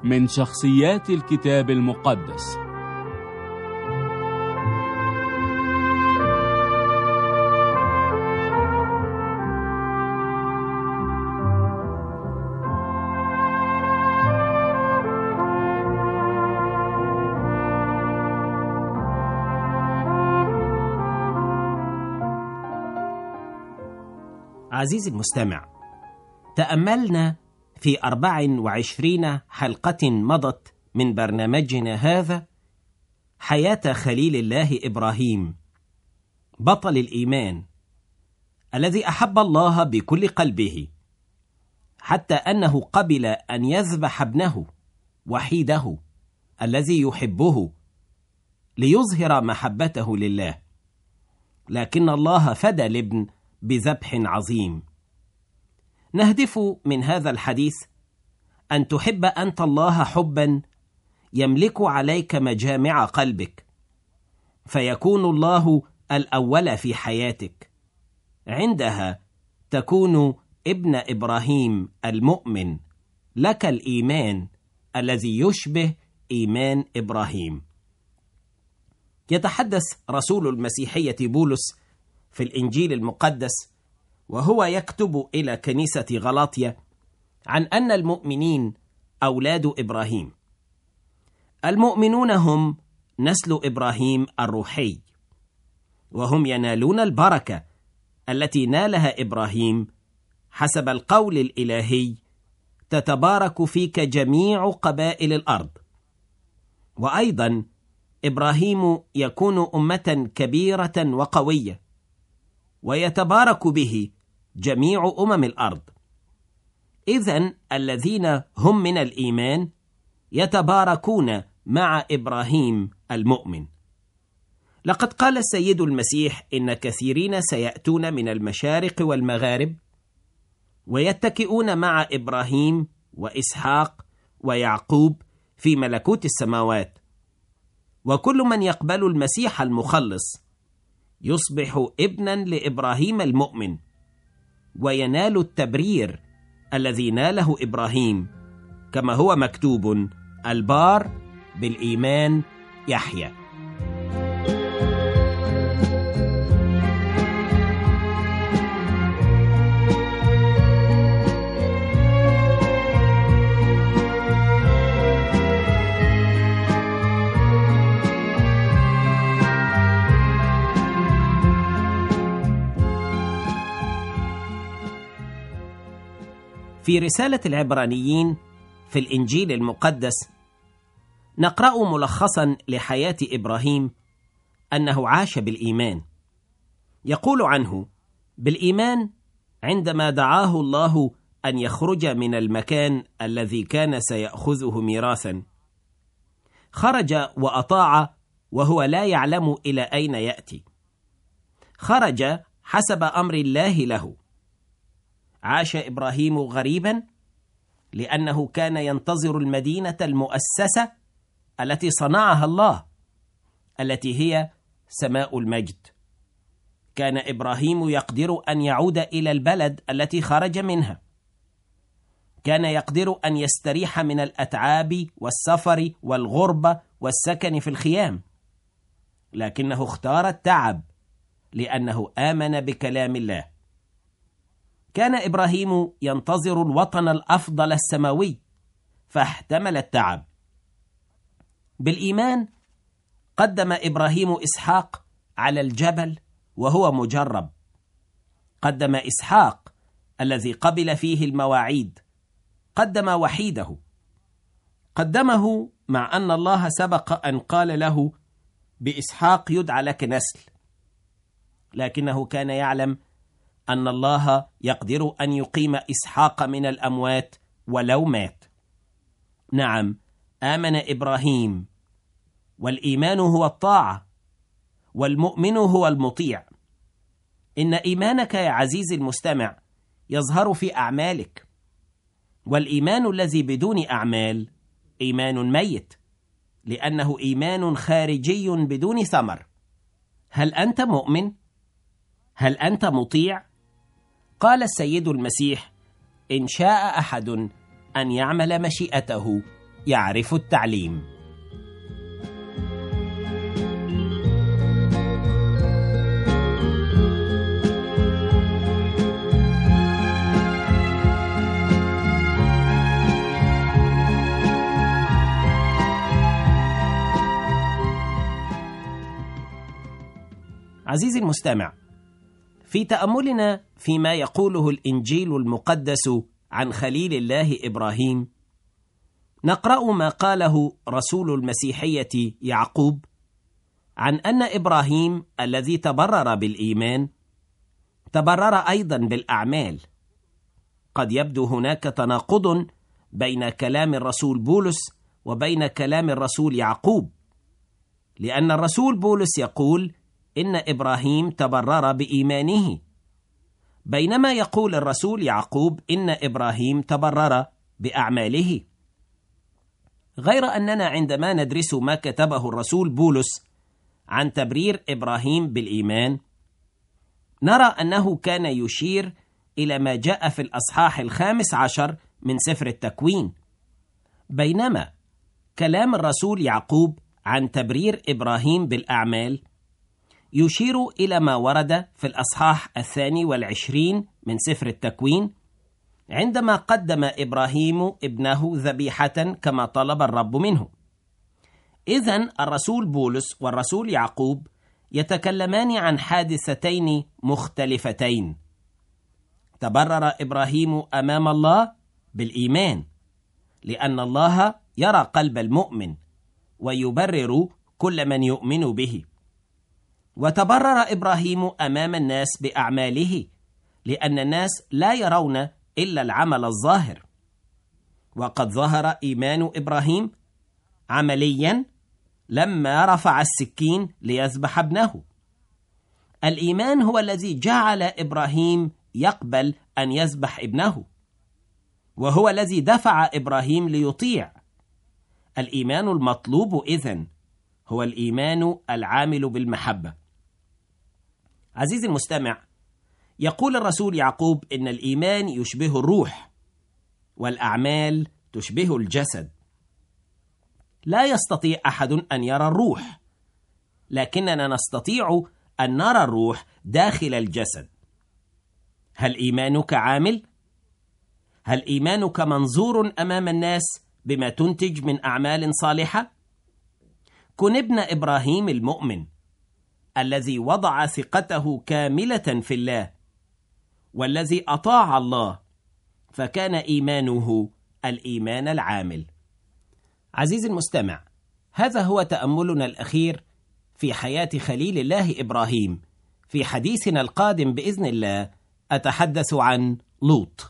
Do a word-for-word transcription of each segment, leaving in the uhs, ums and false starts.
من شخصيات الكتاب المقدس. عزيزي المستمع، تأملنا في أربع وعشرين حلقة مضت من برنامجنا هذا حياة خليل الله إبراهيم، بطل الإيمان الذي أحب الله بكل قلبه، حتى أنه قبل أن يذبح ابنه وحيده الذي يحبه ليظهر محبته لله. لكن الله فدى الابن بذبح عظيم. نهدف من هذا الحديث أن تحب أنت الله حبا يملك عليك مجامع قلبك، فيكون الله الأول في حياتك. عندها تكون ابن إبراهيم المؤمن، لك الإيمان الذي يشبه إيمان إبراهيم. يتحدث رسول المسيحية بولس في الإنجيل المقدس وهو يكتب إلى كنيسة غلاطيا عن أن المؤمنين أولاد إبراهيم. المؤمنون هم نسل إبراهيم الروحي، وهم ينالون البركة التي نالها إبراهيم حسب القول الإلهي: تتبارك فيك جميع قبائل الأرض. وأيضا إبراهيم يكون أمة كبيرة وقوية، ويتبارك به جميع أمم الأرض. إذن الذين هم من الإيمان يتباركون مع إبراهيم المؤمن. لقد قال السيد المسيح إن كثيرين سيأتون من المشارق والمغارب ويتكئون مع إبراهيم وإسحاق ويعقوب في ملكوت السماوات، وكل من يقبل المسيح المخلص يصبح ابنا لإبراهيم المؤمن، وينال التبرير الذي ناله إبراهيم، كما هو مكتوب: البار بالإيمان يحيى. في رسالة العبرانيين في الإنجيل المقدس نقرأ ملخصا لحياة إبراهيم أنه عاش بالإيمان. يقول عنه: بالإيمان عندما دعاه الله أن يخرج من المكان الذي كان سيأخذه ميراثا، خرج وأطاع وهو لا يعلم إلى أين يأتي. خرج حسب أمر الله له. عاش إبراهيم غريبا لأنه كان ينتظر المدينة المؤسسة التي صنعها الله، التي هي سماء المجد. كان إبراهيم يقدر أن يعود إلى البلد التي خرج منها. كان يقدر أن يستريح من الأتعاب والسفر والغربة والسكن في الخيام، لكنه اختار التعب لأنه آمن بكلام الله. كان إبراهيم ينتظر الوطن الأفضل السماوي، فاحتمل التعب. بالإيمان قدم إبراهيم إسحاق على الجبل وهو مجرب. قدم إسحاق الذي قبل فيه المواعيد، قدم وحيده. قدمه مع أن الله سبق أن قال له: بإسحاق يدعى لك نسل. لكنه كان يعلم أن الله يقدر أن يقيم إسحاق من الأموات ولو مات. نعم، آمن إبراهيم، والإيمان هو الطاعة، والمؤمن هو المطيع. إن إيمانك يا عزيزي المستمع يظهر في أعمالك، والإيمان الذي بدون أعمال إيمان ميت، لأنه إيمان خارجي بدون ثمر. هل أنت مؤمن؟ هل أنت مطيع؟ قال السيد المسيح: إن شاء أحد أن يعمل مشيئته يعرف التعليم. عزيزي المستمع، في تأملنا فيما يقوله الإنجيل المقدس عن خليل الله إبراهيم، نقرأ ما قاله رسول المسيحية يعقوب عن أن إبراهيم الذي تبرر بالإيمان تبرر أيضا بالأعمال. قد يبدو هناك تناقض بين كلام الرسول بولس وبين كلام الرسول يعقوب، لأن الرسول بولس يقول إن إبراهيم تبرر بإيمانه، بينما يقول الرسول يعقوب إن إبراهيم تبرر بأعماله. غير أننا عندما ندرس ما كتبه الرسول بولس عن تبرير إبراهيم بالإيمان، نرى أنه كان يشير إلى ما جاء في الأصحاح الخامس عشر من سفر التكوين، بينما كلام الرسول يعقوب عن تبرير إبراهيم بالأعمال يشير إلى ما ورد في الأصحاح الثاني والعشرين من سفر التكوين، عندما قدم إبراهيم ابنه ذبيحة كما طلب الرب منه. إذن الرسول بولس والرسول يعقوب يتكلمان عن حادثتين مختلفتين. تبرر إبراهيم أمام الله بالإيمان، لأن الله يرى قلب المؤمن ويبرر كل من يؤمن به. وتبرر إبراهيم أمام الناس بأعماله، لأن الناس لا يرون إلا العمل الظاهر. وقد ظهر إيمان إبراهيم عمليا لما رفع السكين ليذبح ابنه. الإيمان هو الذي جعل إبراهيم يقبل أن يذبح ابنه، وهو الذي دفع إبراهيم ليطيع. الإيمان المطلوب إذن هو الإيمان العامل بالمحبة. عزيزي المستمع، يقول الرسول يعقوب إن الإيمان يشبه الروح، والأعمال تشبه الجسد. لا يستطيع أحد أن يرى الروح، لكننا نستطيع أن نرى الروح داخل الجسد. هل إيمانك عامل؟ هل إيمانك منظور أمام الناس بما تنتج من أعمال صالحة؟ كن ابن إبراهيم المؤمن الذي وضع ثقته كاملة في الله، والذي أطاع الله، فكان إيمانه الإيمان العامل. عزيزي المستمع، هذا هو تأملنا الأخير في حياة خليل الله إبراهيم. في حديثنا القادم بإذن الله أتحدث عن لوط.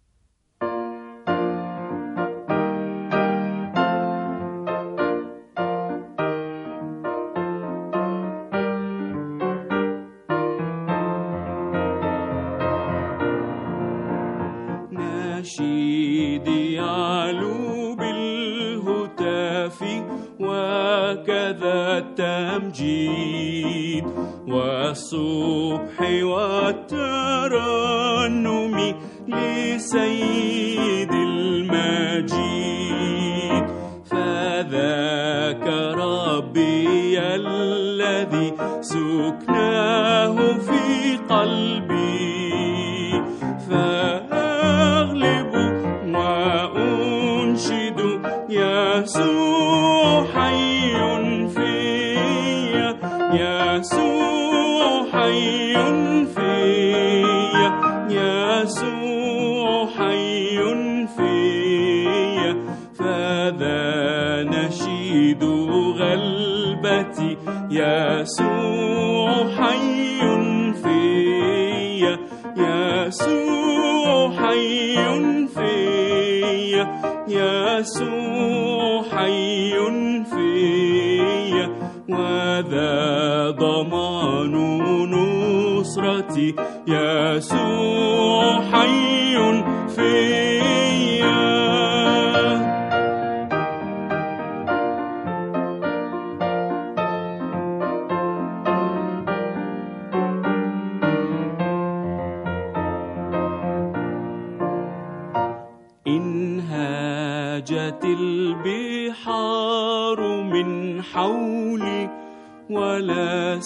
نشيدي يعلو بالهتاف وكذا التمجيد والصبح والترنم لسيد المجيد. فذاك ربي الذي سكناه في قلبي، فأغلب وأنشد يسوع حي فيا، يسوع حي فيا، يسوع حي فيا. فذا نشيد غلبتي، يسوع حي فيا، يسوع حي فيا، يسوع حي فيا. وذا ضمان نصرتي، يسوع حي فيا. إن هاجت هاجت البحار من حولي ولا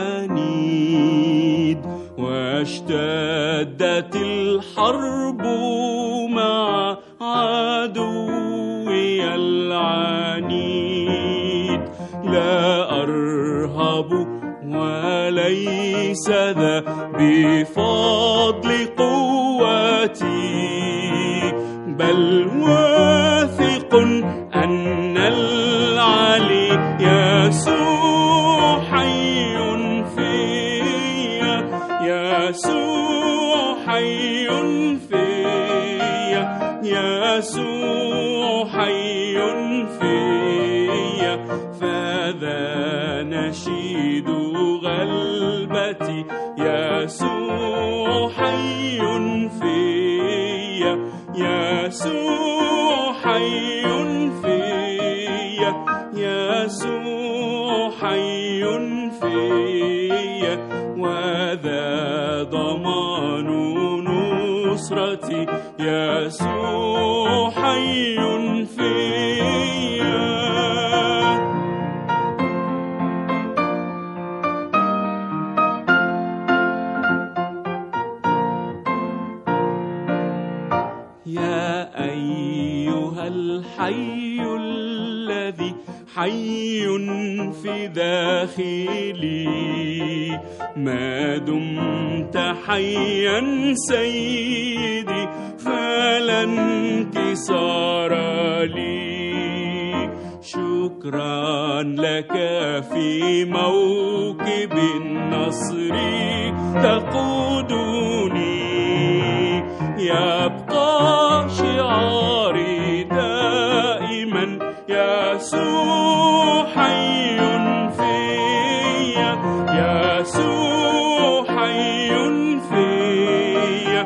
سنيد، واشتدت الحرب مع عدوي العنيد. لا أرهب وليس ذا بفضل قوتي، بل واثق أن العلي يسوع حي فيا، يسوع حي فيا، يسوع حي فيا. فذا نشيد غلبتي، يسوع حي فيا، يسوع حي فيا، يسوع حي فيا. وذا ضمان نصرتي، يسوع حي فيا. يا أيها الحي الذي حي في داخلي، ما دمت حيا سيدي فلا انكسار لي. شكرا لك في موكب النصر تقودني، يبقى شعاري دائما، يسوع حي فيا، يسوع حي فيا،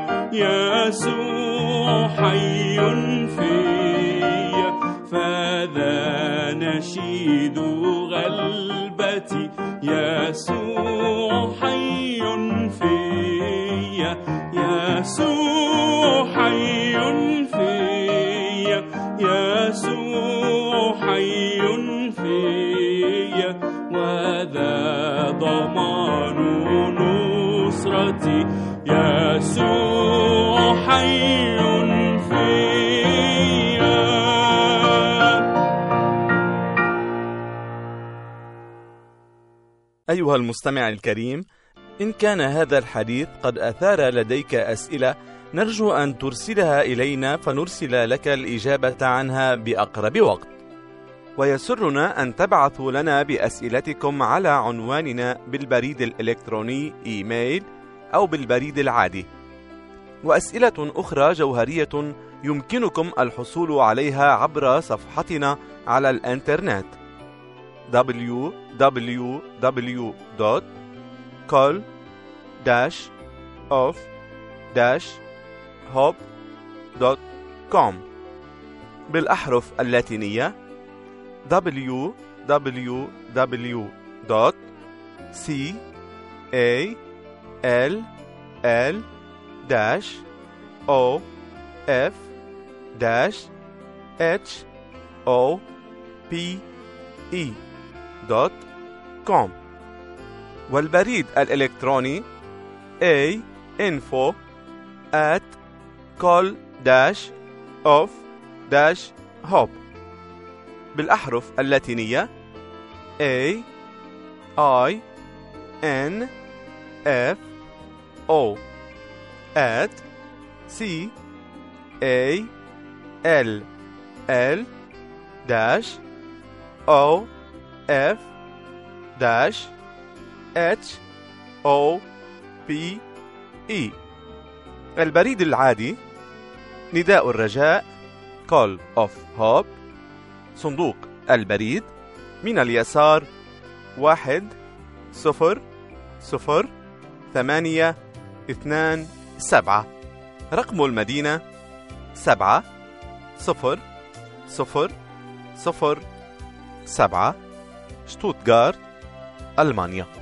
يسوع حي فيا. فذا نشيد غلبتي، يسوع حي فيا، يسوع حي فيا، يسوع حي فيا. وذا ضمان نصرتي، يسوع حي فيا. أيها المستمع الكريم، إن كان هذا الحديث قد أثار لديك أسئلة، نرجو أن ترسلها إلينا فنرسل لك الإجابة عنها بأقرب وقت. ويسرنا أن تبعثوا لنا بأسئلتكم على عنواننا بالبريد الإلكتروني إيميل أو بالبريد العادي. وأسئلة أخرى جوهرية يمكنكم الحصول عليها عبر صفحتنا على الإنترنت دبليو دبليو دبليو دوت كول داش أوف داش هوب دوت كوم بالأحرف اللاتينية دبليو دبليو دبليو دوت سي إيه إل إل داش أو إف داش إتش أو بي إي دوت كوم. والبريد الإلكتروني a info at call dash of dash hop بالأحرف اللاتينية A I N F O at C A L L dash O F dash H O P E. البريد العادي نداء الرجاء Call of Hope، صندوق البريد من اليسار واحد صفر صفر ثمانية اثنان سبعة، رقم المدينة سبعة صفر صفر صفر سبعة، شتوتغارت، ألمانيا.